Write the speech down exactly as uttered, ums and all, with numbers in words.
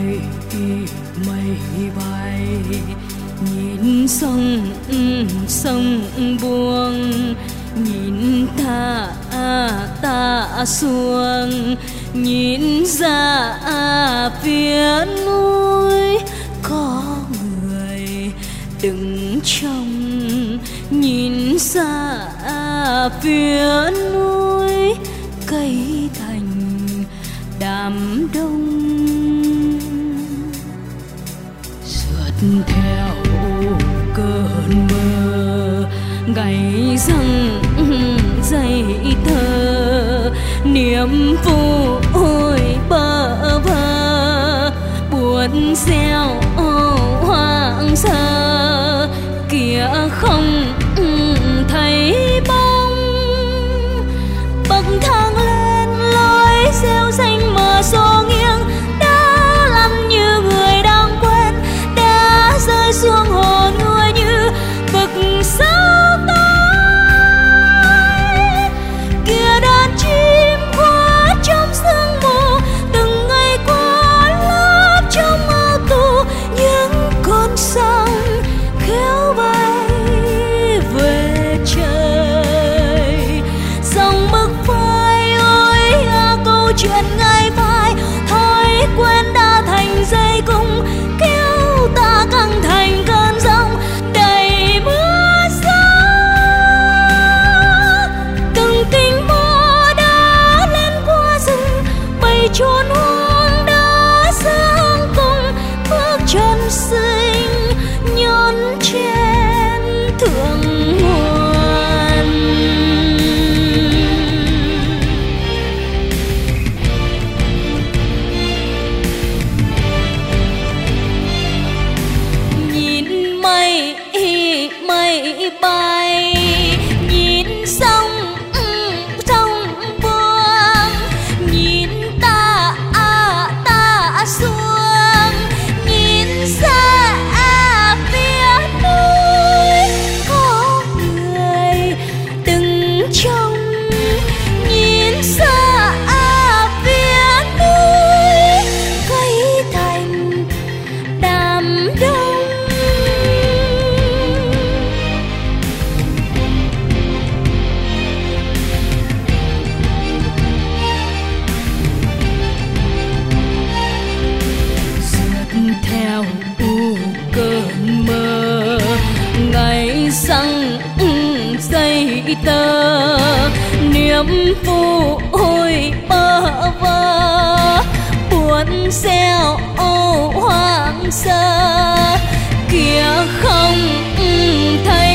mây mây bay, nhìn sông sông buông, nhìn ta ta xuông, nhìn ra phía núi có người đứng trong, nhìn xa phía núi cây thành đám đông. Rượt theo cơn mơ ngày răng dây thơ, niềm vui bơ vơ buồn gieo hoang sơ, kìa không thấy bóng bậc thang lên lối rêu xanh mờ xô nghiêng, đã lăn như người đang quên, đã rơi xuống hồ nuôi như vực sâu tối. Kìa đàn chim qua trong sương mù, từng ngày qua lớp trong mơ tù, những con sông khéo bay về trời. Dòng bức phai ôi à, câu chuyện ngày mai thói quen đã thành dây cung, kéo ta căng thành cơn giông đầy mưa gió. Từng cánh mơ đã lên qua rừng, bầy chôn hoang đã dương cùng, bước chân sinh nhón trên thượng nguồn. Nhìn mây mây bay, nhìn sông sông buông, nhìn ta ta xuống, nhìn xa phía núi có người đứng trong, nhìn xa phía núi cây thành đám đông. Rượt theo cơn mơ ngày răng dây tơ, niềm vui bơ vơ buồn gieo hoang sơ, kìa không thấy